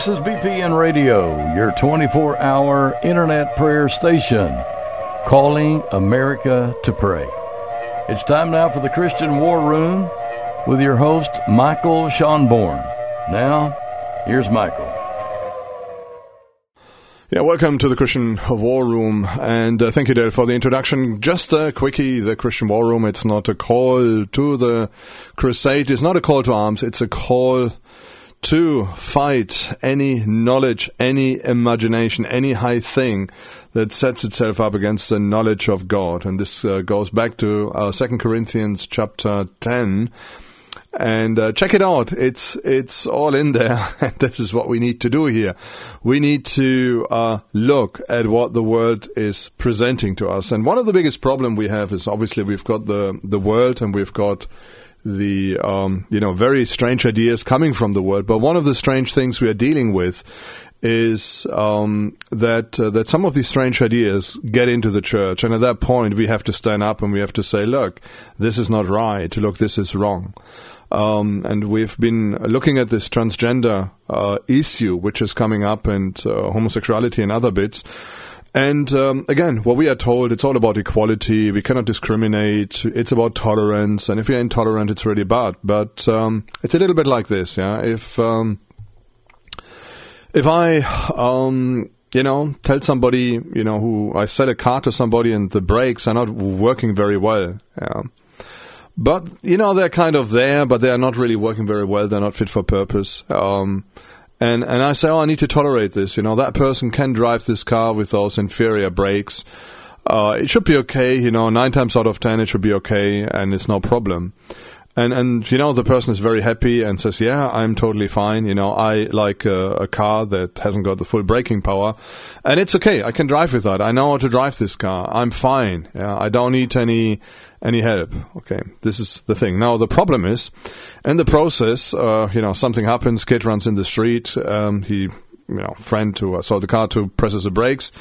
This is BPN Radio, your 24-hour internet prayer station, calling America to pray. It's time now for the Christian War Room with your host, Michael Schonborn. Now, here's Michael. Yeah, welcome to the Christian War Room, and thank you, Dale, for the introduction. Just a quickie, the Christian War Room, it's not a call to the crusade, it's not a call to arms, it's a call to fight any knowledge, any imagination, any high thing that sets itself up against the knowledge of God. And this goes back to 2 Corinthians chapter 10. And check it out. It's all in there. And this is what we need to do here. We need to look at what the world is presenting to us. And one of the biggest problem we have is obviously we've got the world, and we've got the very strange ideas coming from the world. But one of the strange things we are dealing with is that some of these strange ideas get into the church, and at that point we have to stand up and we have to say, look, this is not right. Look, this is wrong. And we've been looking at this transgender issue, which is coming up, and homosexuality and other bits. And again, what we are told, it's all about equality. We cannot discriminate. It's about tolerance. And if you're intolerant, it's really bad. But it's a little bit like this, yeah. If I tell somebody, who I sell a car to somebody and the brakes are not working very well, yeah. But, they're kind of there, but they're not really working very well. They're not fit for purpose. And I say, I need to tolerate this. That person can drive this car with those inferior brakes. It should be okay. 9 times out of 10, it should be okay, and it's no problem. And the person is very happy and says, yeah, I'm totally fine. I like a car that hasn't got the full braking power, and it's okay. I can drive with that. I know how to drive this car. I'm fine. Yeah, I don't need any help. Okay, this is the thing. Now, the problem is, in the process, something happens, kid runs in the street, friend who saw the car to presses the brakes.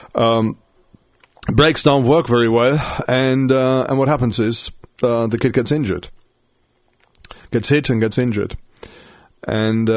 Brakes don't work very well, and what happens is, the kid gets injured. Gets hit and gets injured. And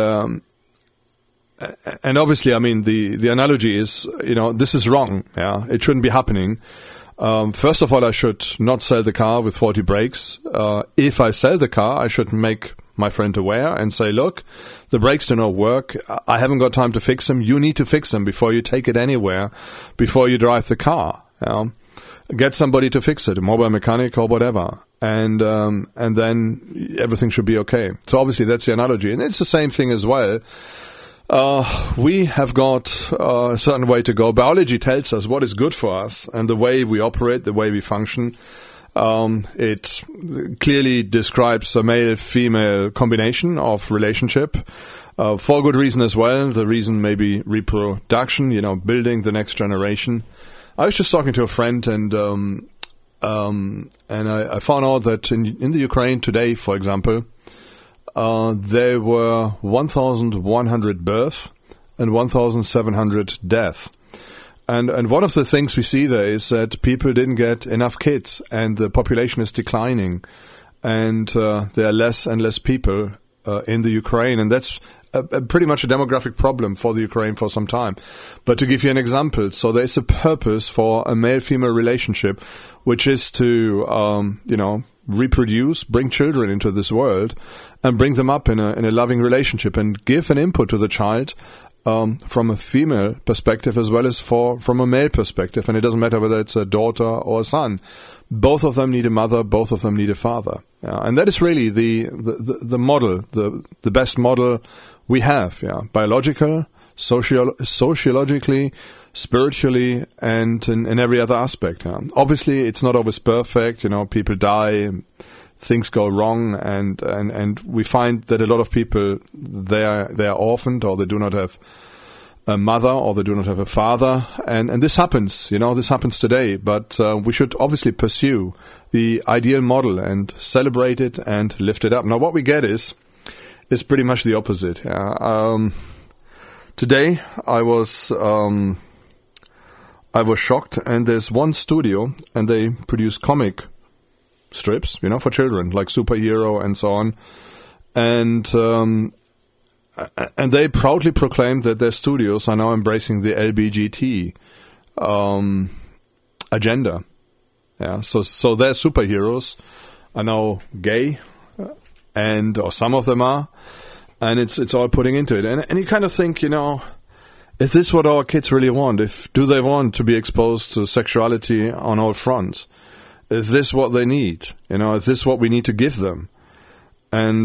obviously, the analogy is, this is wrong. Yeah, it shouldn't be happening. First of all, I should not sell the car with 40 brakes. If I sell the car, I should make my friend aware and say, look, the brakes do not work. I haven't got time to fix them. You need to fix them before you take it anywhere, before you drive the car. Get somebody to fix it, a mobile mechanic or whatever. And then everything should be okay. So obviously that's the analogy. And it's the same thing as well. We have got a certain way to go. Biology tells us what is good for us, and the way we operate, the way we function. It clearly describes a male-female combination of relationship, for good reason as well. The reason may be reproduction, building the next generation. I was just talking to a friend, and I found out that in the Ukraine today, for example, there were 1,100 births and 1,700 deaths. And one of the things we see there is that people didn't get enough kids, and the population is declining, and there are less and less people in the Ukraine, and that's pretty much a demographic problem for the Ukraine for some time. But to give you an example, so there's a purpose for a male-female relationship, which is to, reproduce, bring children into this world, and bring them up in a loving relationship, and give an input to the child from a female perspective as well as from a male perspective. And it doesn't matter whether it's a daughter or a son. Both of them need a mother, both of them need a father. And that is really the model, the best model we have. Biological, sociologically, spiritually, and in every other aspect. Obviously, it's not always perfect. People die, things go wrong, and we find that a lot of people, they are orphaned, or they do not have a mother, or they do not have a father, and this happens. This happens today. But we should obviously pursue the ideal model and celebrate it and lift it up. Now, what we get is pretty much the opposite. Today, I was shocked, and there's one studio, and they produce comic strips, for children, like superhero and so on. And and they proudly proclaimed that their studios are now embracing the LBGT agenda. Yeah, so their superheroes are now gay, or some of them are, and it's all putting into it. And you kind of think, is this what our kids really want? Do they want to be exposed to sexuality on all fronts? Is this what they need? Is this what we need to give them? And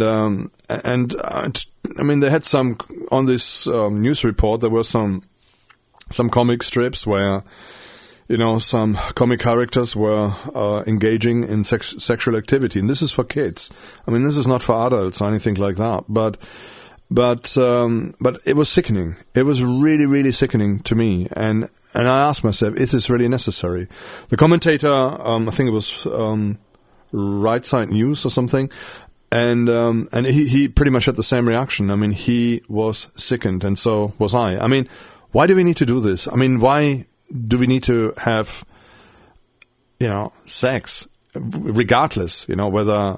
I mean, they had some on this news report. There were some comic strips where, some comic characters were engaging in sexual activity, and this is for kids. I mean, this is not for adults or anything like that. But it was sickening. It was really, really sickening to me. And I asked myself, is this really necessary? The commentator, I think it was Right Side News or something, and he pretty much had the same reaction. I mean, he was sickened, and so was I. I mean, why do we need to do this? I mean, why do we need to have, sex, regardless, whether,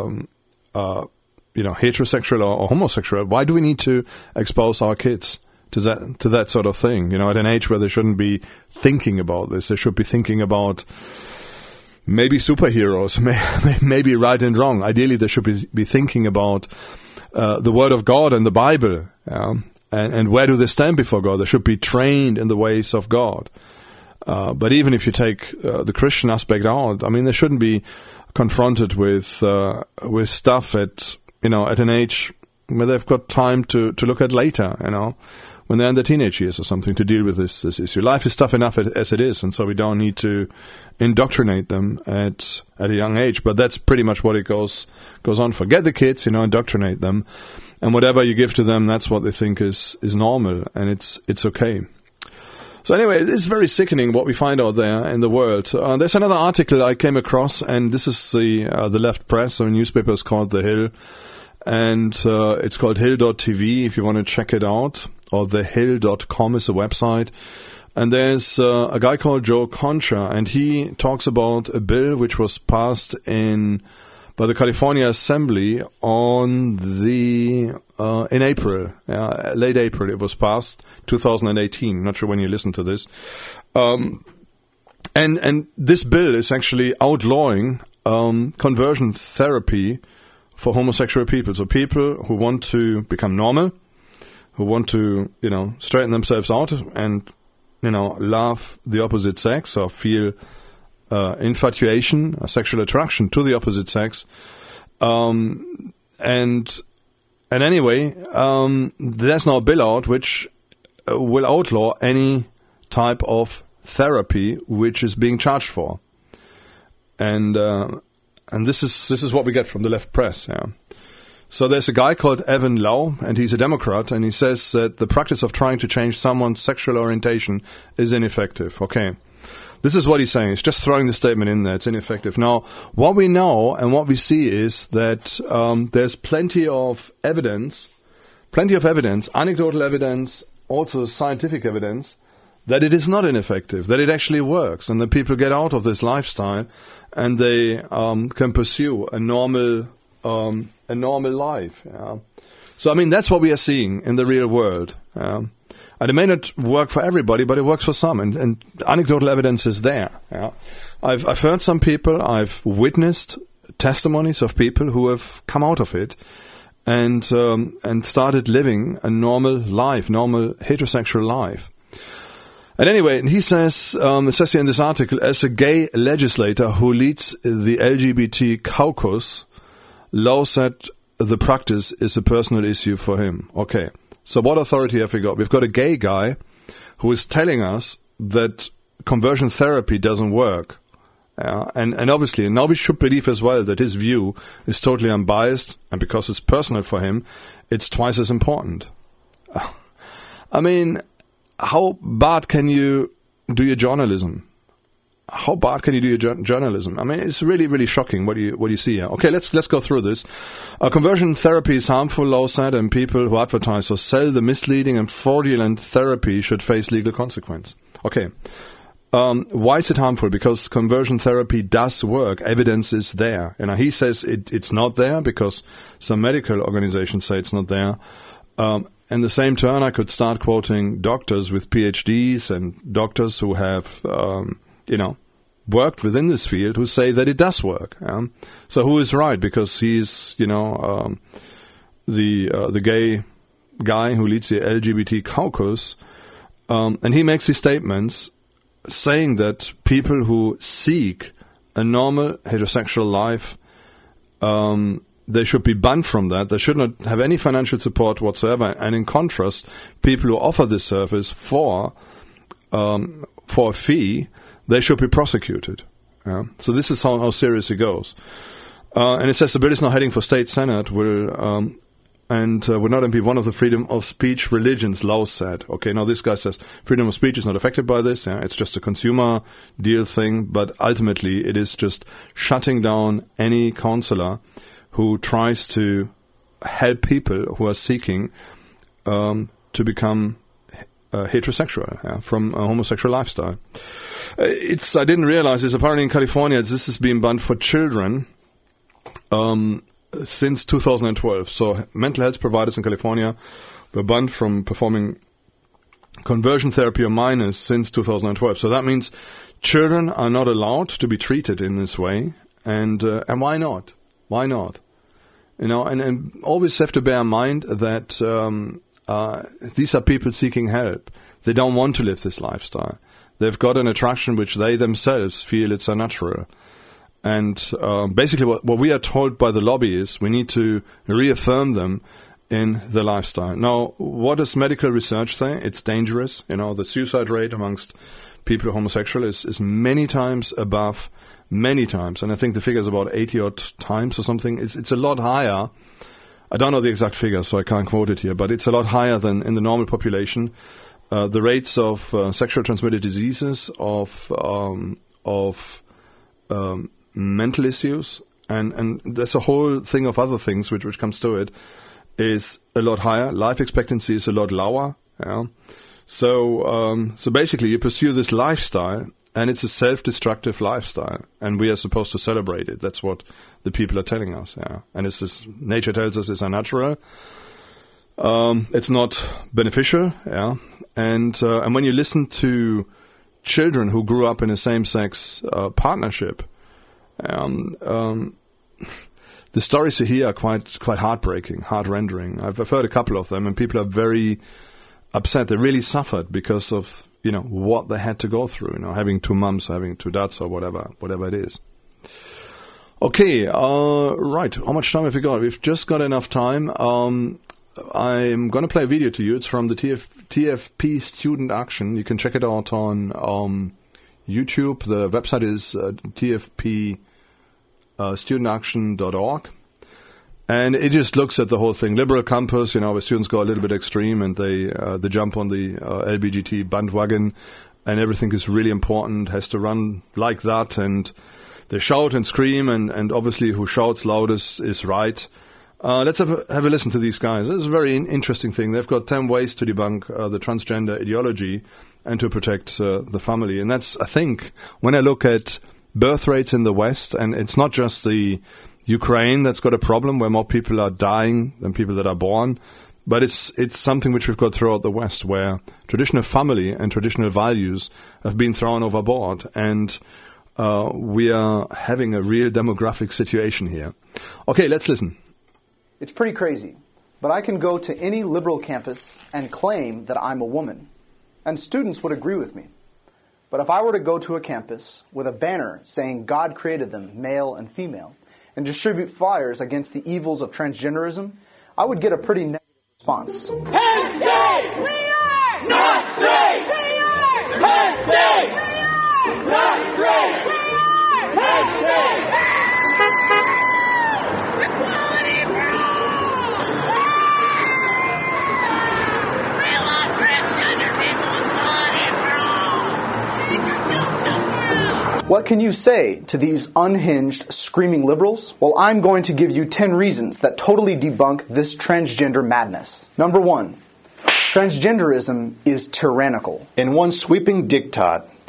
heterosexual or homosexual? Why do we need to expose our kids to that sort of thing? At an age where they shouldn't be thinking about this. They should be thinking about maybe superheroes, maybe right and wrong. Ideally, they should be thinking about the Word of God and the Bible. And where do they stand before God? They should be trained in the ways of God. But even if you take the Christian aspect out, I mean, they shouldn't be confronted with stuff at an age where they've got time to look at later, when they're in their teenage years or something, to deal with this issue. Life is tough enough as it is, and so we don't need to indoctrinate them at a young age. But that's pretty much what it goes on for. Get the kids, indoctrinate them. And whatever you give to them, that's what they think is normal, and it's okay. So anyway, it's very sickening what we find out there in the world. There's another article I came across, and this is the left press, so a newspaper is called The Hill, and it's called Hill.tv if you want to check it out, or thehill.com is a website. And there's a guy called Joe Concha, and he talks about a bill which was passed by the California Assembly in April, late April. It was passed, 2018. Not sure when you listen to this. And this bill is actually outlawing conversion therapy for homosexual people. So people who want to become normal, who want to, straighten themselves out and, love the opposite sex or feel infatuation, or sexual attraction to the opposite sex, and anyway, there's now a bill out which will outlaw any type of therapy which is being charged for, and this is what we get from the left press. Yeah. So there's a guy called Evan Lau, and he's a Democrat, and he says that the practice of trying to change someone's sexual orientation is ineffective. Okay. This is what he's saying. He's just throwing the statement in there. It's ineffective. Now, what we know and what we see is that there's plenty of evidence, anecdotal evidence, also scientific evidence, that it is not ineffective, that it actually works, and that people get out of this lifestyle and they can pursue a normal life. Yeah. So, I mean, that's what we are seeing in the real world. And it may not work for everybody, but it works for some. And anecdotal evidence is there. Yeah. I've heard some people, I've witnessed testimonies of people who have come out of it and started living a normal life, normal heterosexual life. And anyway, he says, it says here in this article, as a gay legislator who leads the LGBT caucus, Lau said the practice is a personal issue for him. Okay. So what authority have we got? We've got a gay guy who is telling us that conversion therapy doesn't work. And obviously, now we should believe as well that his view is totally unbiased, and because it's personal for him, it's twice as important. I mean, how bad can you do your journalism? How bad can you do your journalism? I mean, it's really, really shocking what you see here. Okay, let's go through this. Conversion therapy is harmful, Lau said, and people who advertise or sell the misleading and fraudulent therapy should face legal consequence. Okay, why is it harmful? Because conversion therapy does work. Evidence is there. And he says it's not there because some medical organizations say it's not there. In the same turn, I could start quoting doctors with PhDs and doctors who have, worked within this field who say that it does work. So who is right? Because he's, the gay guy who leads the LGBT caucus, and he makes these statements saying that people who seek a normal heterosexual life, they should be banned from that. They should not have any financial support whatsoever. And in contrast, people who offer this service for a fee, they should be prosecuted. So this is how serious it goes. And it says the bill is now heading for state senate, will not be one of the freedom of speech religions, Laos said. Okay, now this guy says freedom of speech is not affected by this. It's just a consumer deal thing. But ultimately, it is just shutting down any counselor who tries to help people who are seeking to become heterosexual from a homosexual lifestyle. I didn't realize this. Apparently in California, this has been banned for children since 2012. So mental health providers in California were banned from performing conversion therapy on minors since 2012. So that means children are not allowed to be treated in this way. And why not? Why not? And always have to bear in mind that these are people seeking help. They don't want to live this lifestyle. They've got an attraction which they themselves feel it's unnatural. And basically what we are told by the lobby is we need to reaffirm them in the lifestyle. Now, what does medical research say? It's dangerous. The suicide rate amongst people who are homosexual is many times above. Many times, and I think the figure is about 80-odd times or something. It's a lot higher. I don't know the exact figure, so I can't quote it here, but it's a lot higher than in the normal population. The rates of sexual transmitted diseases, of mental issues, and there's a whole thing of other things which comes to it, is a lot higher. Life expectancy is a lot lower. So basically, you pursue this lifestyle. And it's a self-destructive lifestyle, and we are supposed to celebrate it. That's what the people are telling us. And nature tells us it's unnatural. It's not beneficial. And when you listen to children who grew up in a same-sex partnership, the stories you hear are quite heartbreaking, heart-rendering. I've heard a couple of them, and people are very upset. They really suffered because of what they had to go through, having two mums, having two dads, or whatever it is. Okay, right. How much time have we got? We've just got enough time. I'm going to play a video to you. It's from the TFP Student Action. You can check it out on YouTube. The website is tfpstudentaction.org. And it just looks at the whole thing. Liberal campus, where students go a little bit extreme and they jump on the LGBT bandwagon, and everything is really important, has to run like that, and they shout and scream, and obviously who shouts loudest is right. Let's have a listen to these guys. This is a very interesting thing. They've got 10 ways to debunk the transgender ideology and to protect the family. And that's, I think, when I look at birth rates in the West, and it's not just the Ukraine that's got a problem where more people are dying than people that are born, but it's something which we've got throughout the West, where traditional family and traditional values have been thrown overboard, and we are having a real demographic situation here. Okay, let's listen. It's pretty crazy, but I can go to any liberal campus and claim that I'm a woman, and students would agree with me. But if I were to go to a campus with a banner saying God created them, male and female, and distribute flyers against the evils of transgenderism, I would get a pretty negative response. Penn State! We are! Not straight! We are! Penn State! We are! Not straight! We are! Penn State! Equality for all! We want transgender people, equality for all! Make us do stuff for all! What can you say to these unhinged, screaming liberals? Well, I'm going to give you 10 reasons that totally debunk this transgender madness. Number 1, transgenderism is tyrannical. In one sweeping diktat,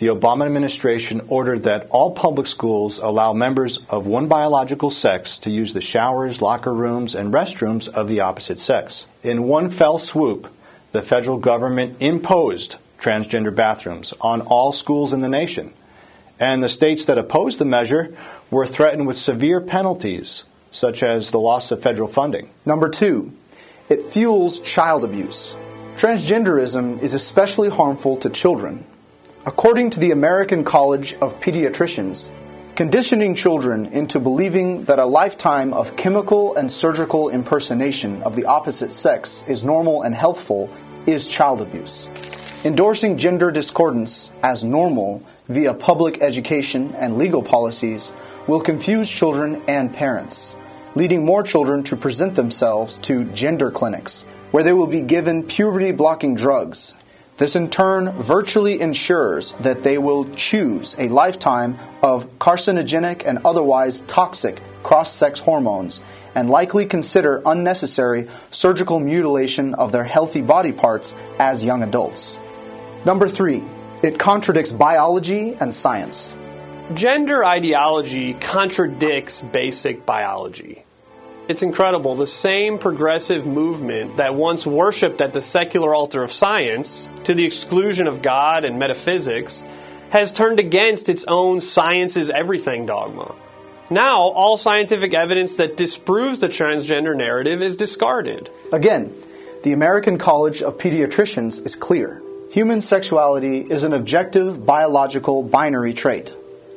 the Obama administration ordered that all public schools allow members of one biological sex to use the showers, locker rooms, and restrooms of the opposite sex. In one fell swoop, the federal government imposed transgender bathrooms on all schools in the nation, and the states that opposed the measure were threatened with severe penalties, such as the loss of federal funding. Number 2, it fuels child abuse. Transgenderism is especially harmful to children. According to the American College of Pediatricians, conditioning children into believing that a lifetime of chemical and surgical impersonation of the opposite sex is normal and healthful is child abuse. Endorsing gender discordance as normal via public education and legal policies will confuse children and parents, leading more children to present themselves to gender clinics, where they will be given puberty-blocking drugs. This in turn virtually ensures that they will choose a lifetime of carcinogenic and otherwise toxic cross-sex hormones and likely consider unnecessary surgical mutilation of their healthy body parts as young adults. Number 3, it contradicts biology and science. Gender ideology contradicts basic biology. It's incredible. The same progressive movement that once worshipped at the secular altar of science, to the exclusion of God and metaphysics, has turned against its own science is everything dogma. Now, all scientific evidence that disproves the transgender narrative is discarded. Again, the American College of Pediatricians is clear. Human sexuality is an objective biological binary trait.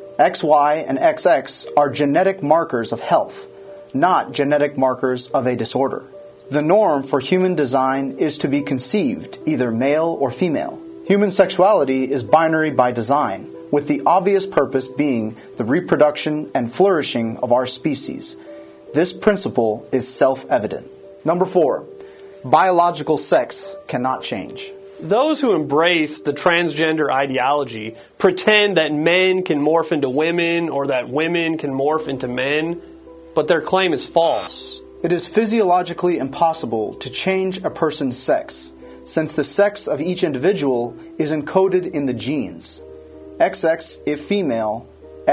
XY and XX are genetic markers of health, not genetic markers of a disorder. The norm for human design is to be conceived either male or female. Human sexuality is binary by design, with the obvious purpose being the reproduction and flourishing of our species. This principle is self-evident. Number 4, biological sex cannot change. Those who embrace the transgender ideology pretend that men can morph into women or that women can morph into men, but their claim is false. It is physiologically impossible to change a person's sex, since the sex of each individual is encoded in the genes. XX if female,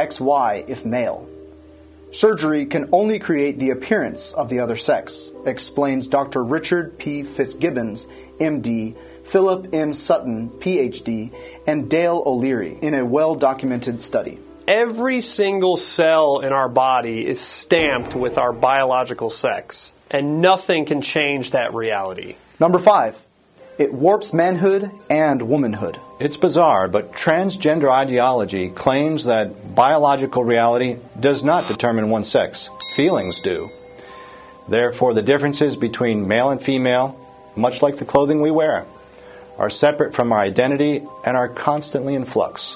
XY if male. Surgery can only create the appearance of the other sex, explains Dr. Richard P. Fitzgibbons, MD, Philip M. Sutton, Ph.D., and Dale O'Leary in a well-documented study. Every single cell in our body is stamped with our biological sex, and nothing can change that reality. Number 5, it warps manhood and womanhood. It's bizarre, but transgender ideology claims that biological reality does not determine one's sex. Feelings do. Therefore, the differences between male and female, much like the clothing we wear, are separate from our identity and are constantly in flux.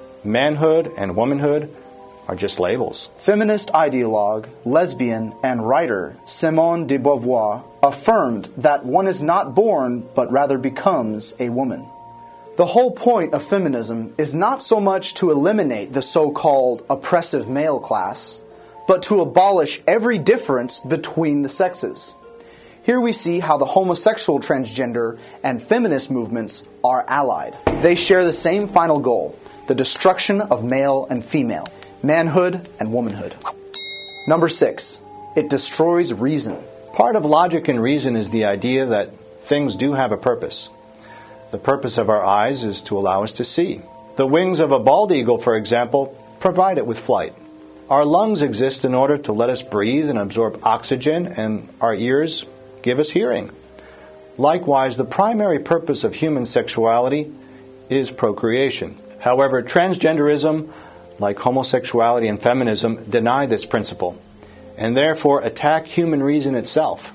Manhood and womanhood are just labels. Feminist ideologue, lesbian, and writer Simone de Beauvoir affirmed that one is not born, but rather becomes a woman. The whole point of feminism is not so much to eliminate the so-called oppressive male class, but to abolish every difference between the sexes. Here we see how the homosexual, transgender, and feminist movements are allied. They share the same final goal, the destruction of male and female, manhood and womanhood. Number 6, it destroys reason. Part of logic and reason is the idea that things do have a purpose. The purpose of our eyes is to allow us to see. The wings of a bald eagle, for example, provide it with flight. Our lungs exist in order to let us breathe and absorb oxygen, and our ears give us hearing. Likewise, the primary purpose of human sexuality is procreation. However, transgenderism, like homosexuality and feminism, deny this principle, and therefore attack human reason itself.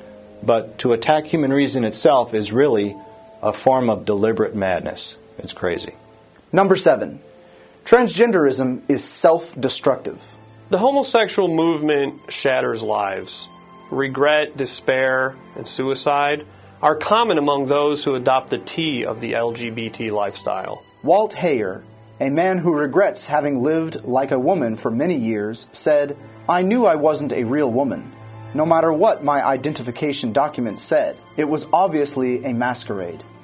But to attack human reason itself is really a form of deliberate madness. It's crazy. Number 7, transgenderism is self-destructive. The homosexual movement shatters lives. Regret, despair, and suicide are common among those who adopt the T of the LGBT lifestyle. Walt Heyer, a man who regrets having lived like a woman for many years, said, "I knew I wasn't a real woman. No matter what my identification document said, it was obviously a masquerade."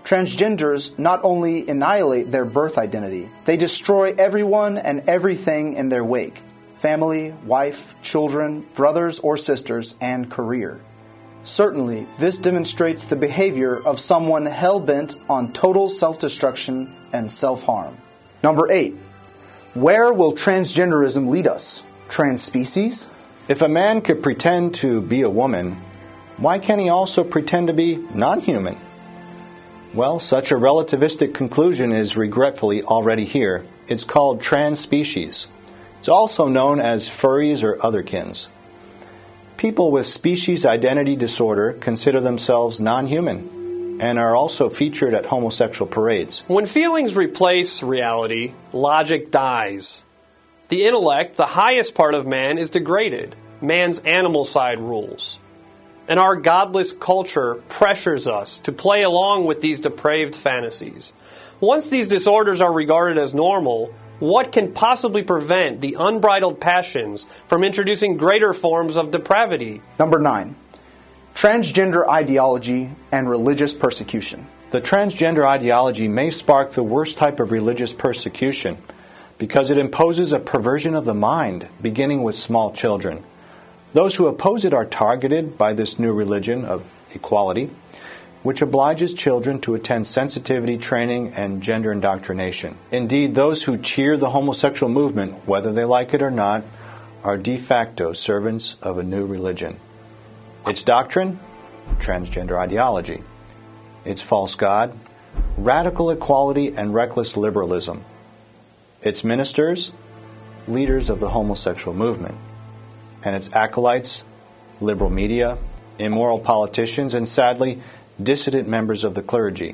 Transgenders not only annihilate their birth identity, they destroy everyone and everything in their wake: family, wife, children, brothers or sisters, and career. Certainly, this demonstrates the behavior of someone hell-bent on total self-destruction and self-harm. Number 8. Where will transgenderism lead us? Transspecies? If a man could pretend to be a woman, why can't he also pretend to be non-human? Well, such a relativistic conclusion is regretfully already here. It's called transspecies. It's also known as furries or otherkins. People with species identity disorder consider themselves non-human and are also featured at homosexual parades. When feelings replace reality, logic dies. The intellect, the highest part of man, is degraded. Man's animal side rules. And our godless culture pressures us to play along with these depraved fantasies. Once these disorders are regarded as normal, what can possibly prevent the unbridled passions from introducing greater forms of depravity? Number 9. Transgender ideology and religious persecution. The transgender ideology may spark the worst type of religious persecution because it imposes a perversion of the mind, beginning with small children. Those who oppose it are targeted by this new religion of equality, which obliges children to attend sensitivity training and gender indoctrination. Indeed, those who cheer the homosexual movement, whether they like it or not, are de facto servants of a new religion. Its doctrine? Transgender ideology. Its false god? Radical equality and reckless liberalism. Its ministers? Leaders of the homosexual movement. And its acolytes, liberal media, immoral politicians, and sadly, dissident members of the clergy.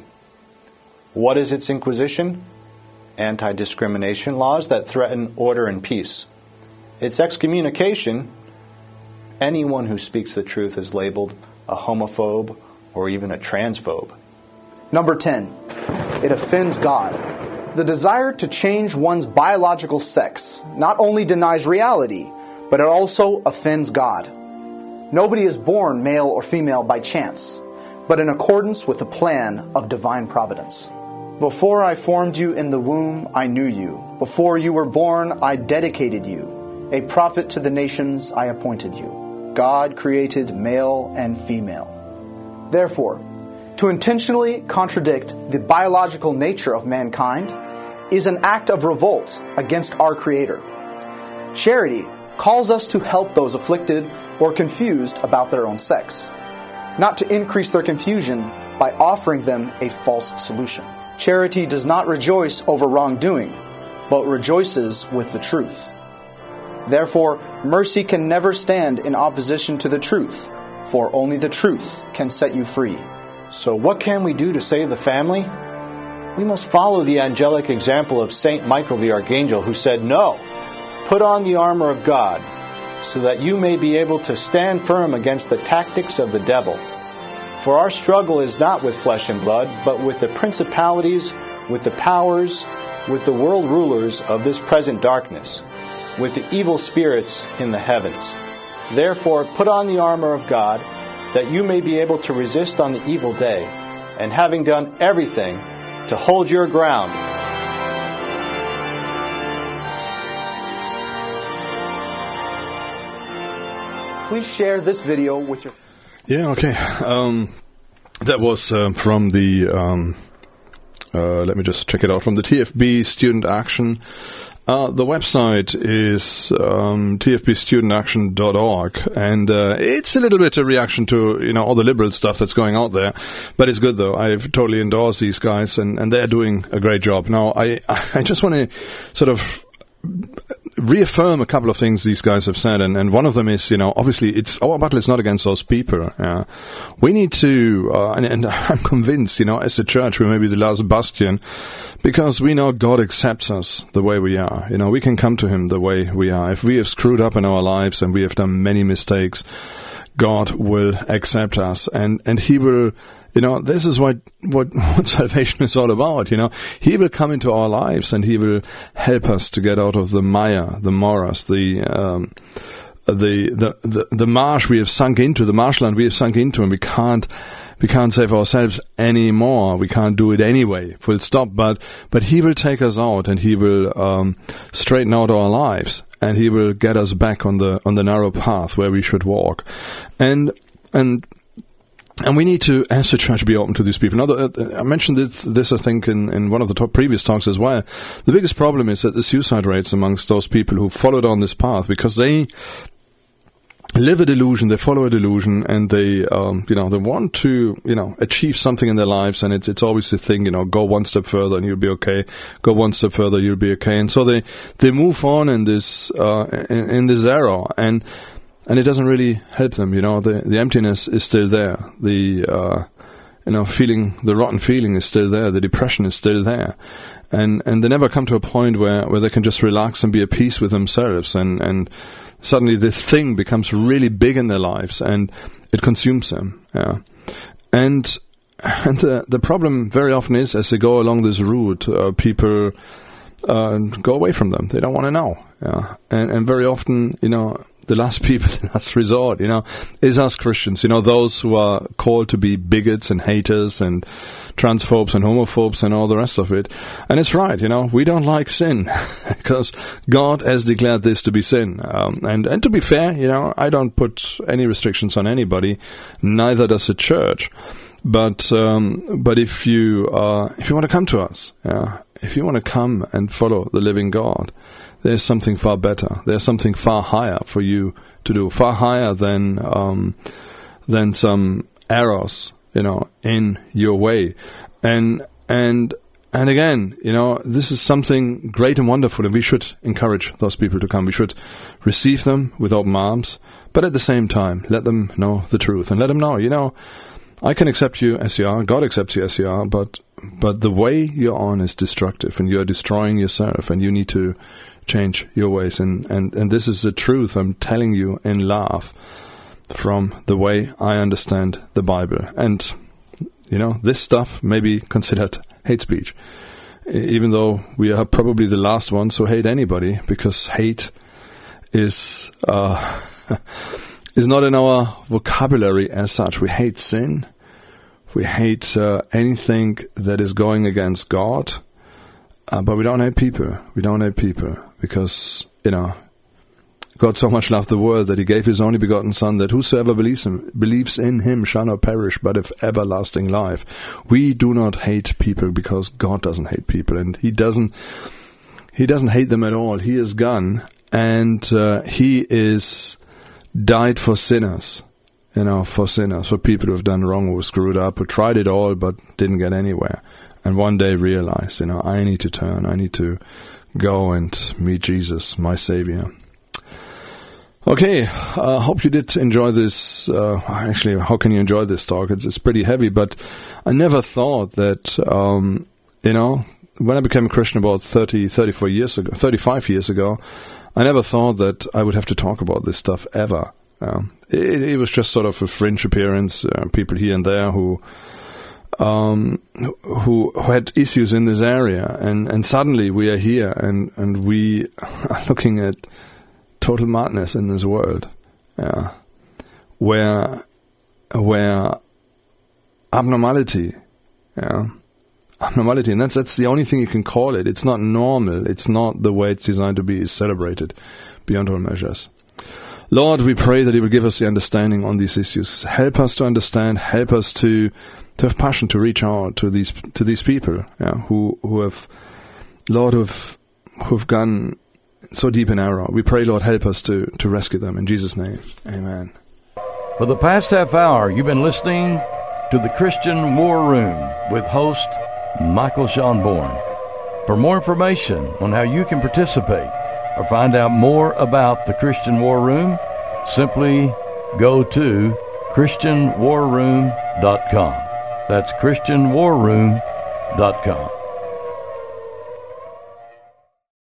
What is its inquisition? Anti-discrimination laws that threaten order and peace. Its excommunication? Anyone who speaks the truth is labeled a homophobe or even a transphobe. Number 10. It offends God. The desire to change one's biological sex not only denies reality, but it also offends God. Nobody is born male or female by chance, but in accordance with the plan of divine providence. Before I formed you in the womb, I knew you. Before you were born, I dedicated you. A prophet to the nations, I appointed you. God created male and female. Therefore, to intentionally contradict the biological nature of mankind is an act of revolt against our Creator. Charity calls us to help those afflicted or confused about their own sex, not to increase their confusion by offering them a false solution. Charity does not rejoice over wrongdoing, but rejoices with the truth. Therefore, mercy can never stand in opposition to the truth, for only the truth can set you free. So what can we do to save the family? We must follow the angelic example of Saint Michael the Archangel, who said, "No, put on the armor of God, so that you may be able to stand firm against the tactics of the devil. For our struggle is not with flesh and blood, but with the principalities, with the powers, with the world rulers of this present darkness, with the evil spirits in the heavens. Therefore, put on the armor of God, that you may be able to resist on the evil day, and having done everything, to hold your ground." Please share this video with your... Yeah, okay. That was from the, let me just check it out, from the TFB Student Action. The website is tfbstudentaction.org, and it's a little bit a reaction to, all the liberal stuff that's going out there, but it's good though. I've totally endorsed these guys, and they're doing a great job. Now, I just want to sort of reaffirm a couple of things these guys have said, and one of them is, obviously it's our battle is not against those people. We need to, and I'm convinced, as a church, we may be the last bastion, because we know God accepts us the way we are. We can come to Him the way we are. If we have screwed up in our lives and we have done many mistakes, God will accept us, and He will. This is what salvation is all about. He will come into our lives and He will help us to get out of the mire, the morass, the marsh we have sunk into, the marshland we have sunk into, and we We can't save ourselves anymore. We can't do it anyway, full stop. But He will take us out, and He will straighten out our lives, and He will get us back on the narrow path where we should walk. And we need to, as a church, be open to these people. Now, I mentioned this, I think, in one of the previous talks as well. The biggest problem is that the suicide rates amongst those people who followed on this path, because they live a delusion, they follow a delusion, and they, they want to, achieve something in their lives, and it's always the thing, go one step further and you'll be okay. Go one step further, you'll be okay. And so they move on in this error, and it doesn't really help them. The emptiness is still there. The rotten feeling is still there. The depression is still there. And they never come to a point where they can just relax and be at peace with themselves, and suddenly this thing becomes really big in their lives, and it consumes them. Yeah. And the problem very often is, as they go along this route, people go away from them. They don't want to know. Yeah. And very often, the last people, the last resort, is us Christians, those who are called to be bigots and haters and transphobes and homophobes and all the rest of it. And it's right, we don't like sin because God has declared this to be sin. And to be fair, I don't put any restrictions on anybody, neither does the church. But if you want to come to us, if you want to come and follow the living God, there's something far better. There's something far higher for you to do, far higher than some errors, in your way. And again, this is something great and wonderful, and we should encourage those people to come. We should receive them with open arms, but at the same time, let them know the truth and let them know, I can accept you as you are, God accepts you as you are, but the way you're on is destructive, and you're destroying yourself, and you need to change your ways. And this is the truth I'm telling you in love from the way I understand the Bible. And, this stuff may be considered hate speech, even though we are probably the last ones who hate anybody, because hate is not in our vocabulary as such. We hate sin. We hate anything that is going against God. But we don't hate people. We don't hate people because, God so much loved the world that He gave His only begotten Son, that whosoever believes in Him shall not perish, but have everlasting life. We do not hate people because God doesn't hate people, and He doesn't hate them at all. He is gone, and He is died for sinners, for people who have done wrong, who screwed up, who tried it all but didn't get anywhere. And one day realized, I need to turn. I need to go and meet Jesus, my Savior. Okay, I hope you did enjoy this. Actually, how can you enjoy this talk? It's pretty heavy, but I never thought that, when I became a Christian about 35 years ago, I never thought that I would have to talk about this stuff ever. It was just sort of a fringe appearance, people here and there who had issues in this area, and suddenly we are here, and we are looking at total madness in this world, where abnormality, and that's the only thing you can call it. It's not normal. It's not the way it's designed to be. Is celebrated beyond all measures. Lord, we pray that You will give us the understanding on these issues. Help us to understand. Help us to have passion to reach out to these people, who have gone so deep in error. We pray, Lord, help us to rescue them. In Jesus' name, amen. For the past half hour, you've been listening to the Christian War Room with host Michael Schonborn. For more information on how you can participate or find out more about the Christian War Room, simply go to ChristianWarRoom.com. That's ChristianWarRoom.com.